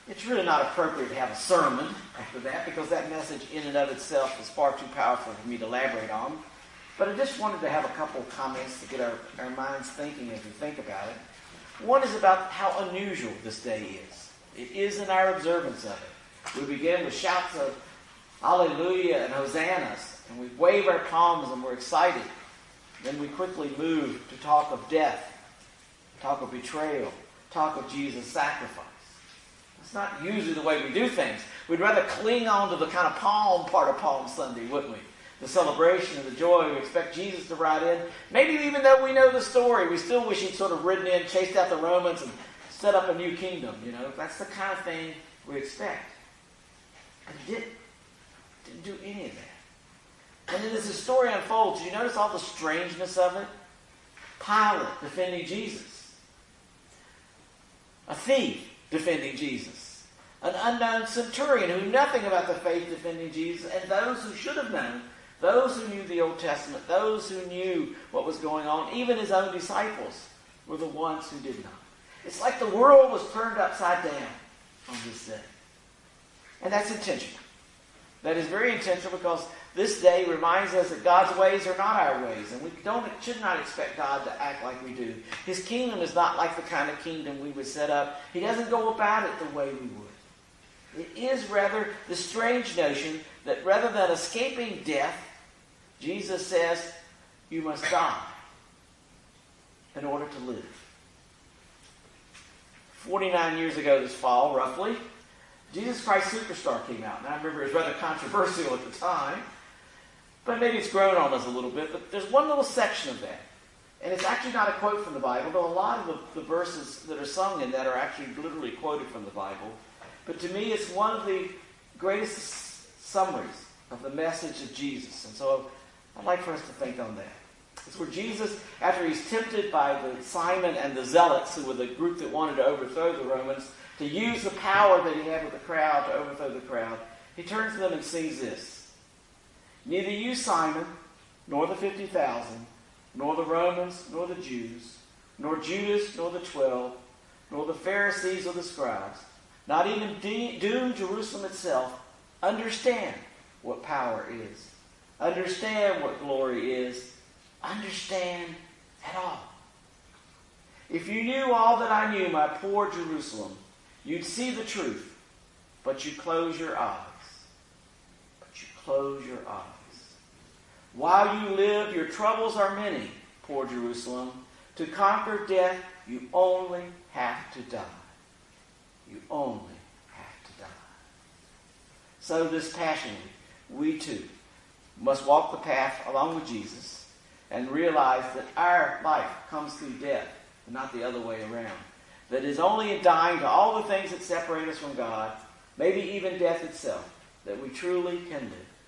It's really not appropriate to have a sermon after that, because that message in and of itself is far too powerful for me to elaborate on. But I just wanted to have a couple of comments to get our minds thinking as we think about it. One is about how unusual this day is. It is in our observance of it. We begin with shouts of Hallelujah and Hosannas, and we wave our palms and we're excited. Then we quickly move to talk of death, talk of betrayal, talk of Jesus' sacrifice. It's not usually the way we do things. We'd rather cling on to the kind of palm part of Palm Sunday, wouldn't we? The celebration and the joy. We expect Jesus to ride in. Maybe even though we know the story, we still wish he'd sort of ridden in, chased out the Romans, and set up a new kingdom. You know, that's the kind of thing we expect. And he didn't do any of that. And then as the story unfolds, you notice all the strangeness of it? Pilate defending Jesus. A thief defending Jesus. An unknown centurion who knew nothing about the faith defending Jesus. And those who should have known, those who knew the Old Testament, those who knew what was going on, even his own disciples, were the ones who did not. It's like the world was turned upside down on this day. And that's intentional. That is very intentional, because this day reminds us that God's ways are not our ways, and we should not expect God to act like we do. His kingdom is not like the kind of kingdom we would set up. He doesn't go about it the way we would. It is rather the strange notion that rather than escaping death, Jesus says, you must die in order to live. 49 years ago this fall, roughly, Jesus Christ Superstar came out. And I remember it was rather controversial at the time. But maybe it's grown on us a little bit. But there's one little section of that. And it's actually not a quote from the Bible, though a lot of the verses that are sung in that are actually literally quoted from the Bible. But to me, it's one of the greatest summaries of the message of Jesus. And so I'd like for us to think on that. It's where Jesus, after he's tempted by the Simon and the Zealots, who were the group that wanted to overthrow the Romans, to use the power that he had with the crowd to overthrow the crowd, he turns to them and sings this. Neither you, Simon, nor the 50,000, nor the Romans, nor the Jews, nor Judas, nor the 12, nor the Pharisees or the scribes, not even doomed Jerusalem itself, understand what power is. Understand what glory is. Understand at all. If you knew all that I knew, my poor Jerusalem, you'd see the truth, but you close your eyes. But you close your eyes. While you live, your troubles are many, poor Jerusalem. To conquer death, you only have to die. You only have to die. So this Passion Week, we too must walk the path along with Jesus and realize that our life comes through death and not the other way around. That is only in dying to all the things that separate us from God, maybe even death itself, that we truly can live.